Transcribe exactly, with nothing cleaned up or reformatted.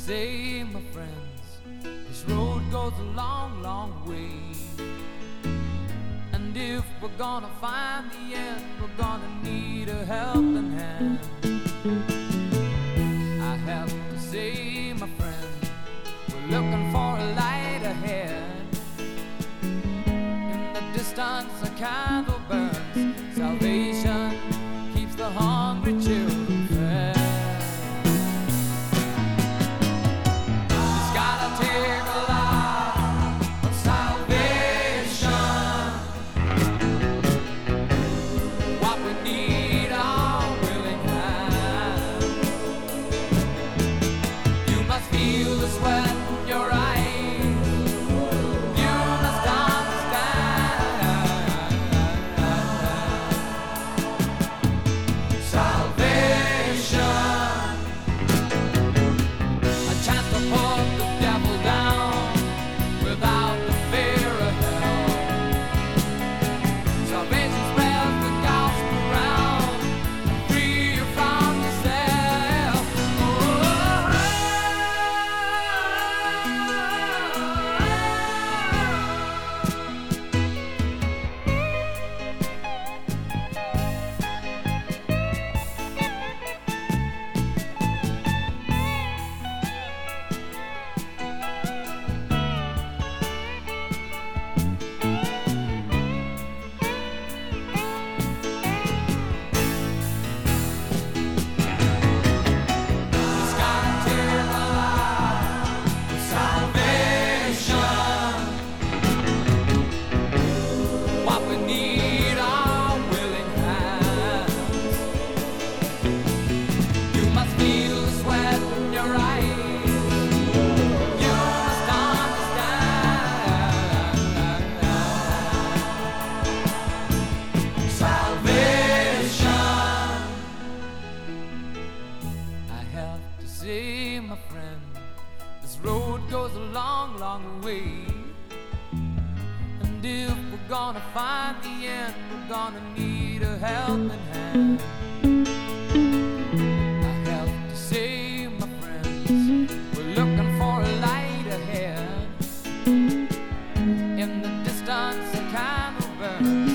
say, my friends, this road goes a long, long way. And if we're gonna find the end, we're gonna need a helping hand. I have to say, my friend, we're looking for a light ahead. In the distance a candle burns, salvation keeps the hungry children fed. It's gotta take a lot of salvation. What we need are willing hands. You must feel the sweat in your eyes. You must understand. Salvation, a chance to put the devil down without the fear of hell. Salvation spreads the gospel around, free you from yourself. It's gotta take a lot of salvation. What we need are willing hands. You must feel the sweat in your eyes. You must understand. Salvation, I have to say, my friend, this road goes a long, long way. And if we're gonna find the end, we're gonna need a helping hand. I have to say, my friends, we're looking for a light ahead. In the distance a candle burns,